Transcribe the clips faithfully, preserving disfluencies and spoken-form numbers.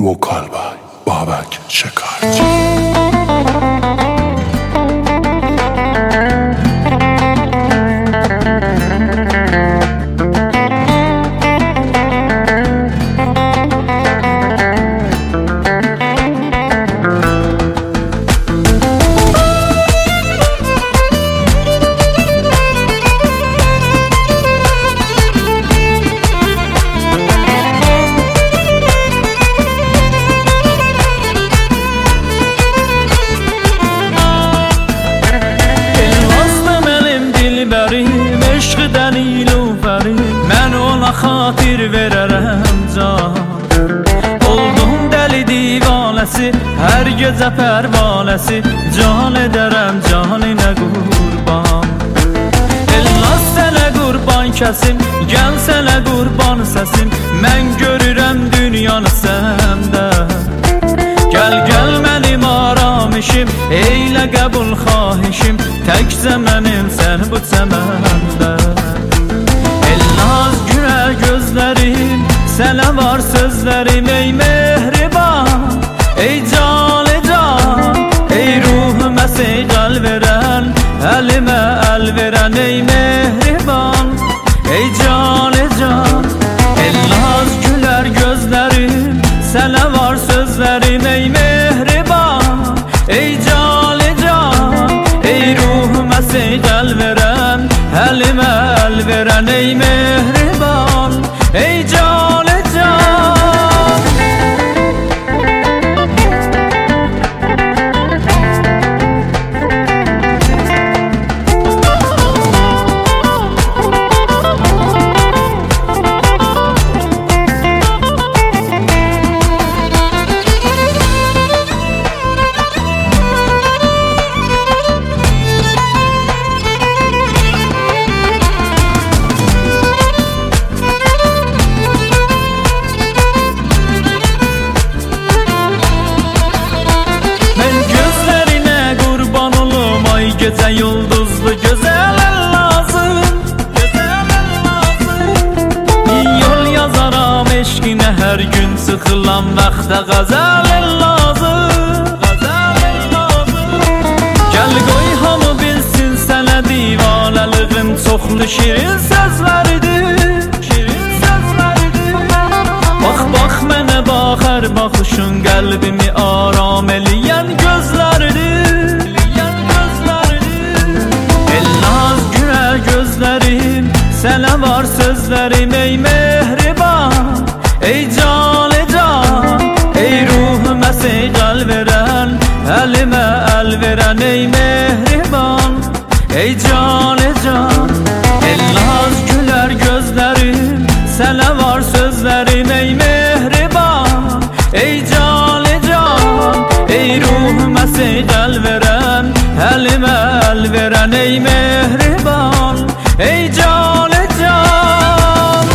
vokal by Babak Şekerci. Mən ona xatir verərəm can. Oldum dəli divanəsi, hər gecə pərvanəsi, can edərəm canınə qurban. Ellas sənə qurban kəsim, gəl sənə qurban səsim, mən görürəm dünyanı səndə. Gəl gəl mənim aramışım, eylə qəbul xahişim, təkcə mənim sən bu çəməndə. Elnaz gülər gözlərim, sənə var sözlərim ey mehriban. Ey can, ey can, ey ruhumə seyqəl verən, əlimə əl verən ey mehriban. Ey can, ey can, Elnaz gülər gözlərim, sənə var sözlərim ey mehriban. Ey can, ey can, ey ruhumə seyqəl verən, əlimə əl verən ey mehriban. Ey can, ey can. Gecə yıldızlı gözəl lazım, gözəl lazım. Yol yazaram eşqinə hər gün, sıxılan vaxtda qəzəl lazım, qəzəl lazım. Gəl qoy hamı bilsin sənə divanəlığım çoxlu şirin sözləridir, şirin sözləridir. Bax bax mənə bax, hər baxışın qəlbimi aram eləyən gözləridir. Gözlərim, sənə var sözlərim ey mehriban. Ey can, ey can, ey ruhumə seyqəl verən, əlimə əl verən ey mehriban. Ey can, ey can, Elnaz gülər gözlərim, sənə var sözlərim ey mehriban. Ey can, ey can, ey ruhumə seyqəl verən, əlimə əl verən ey mehriban. Ey can, ey can.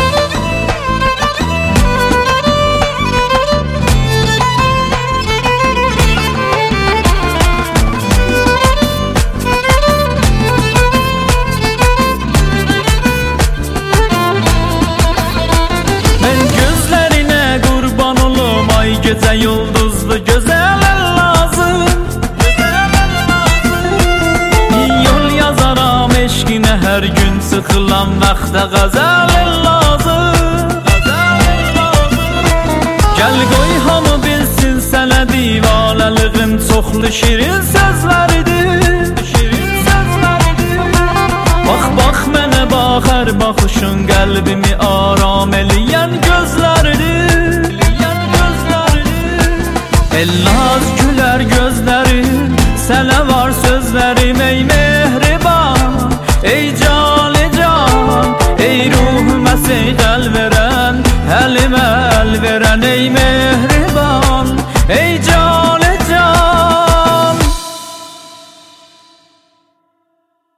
Mən gözlərinə qurban olum, ay gecə yıldızlı gözəl lazım, gözəl lazım. Yol yazaram eşqinə hər gün, sıxılan vaxtda qəzəl lazım, qəzəl lazım. Gəl qoy hamı bilsin sənə divanəlığım çoxlu şirin sözləridir, şirin sözləridir. Bax bax mənə bax, hər baxışın qəlbimi aram eləyən gözləridir, eləyən gözləridir. Elnaz gülər gözlərim, sənə var sözlərim ey mehriban. Ey can, ey can, ey ruhumə seyqəl verən, əlimə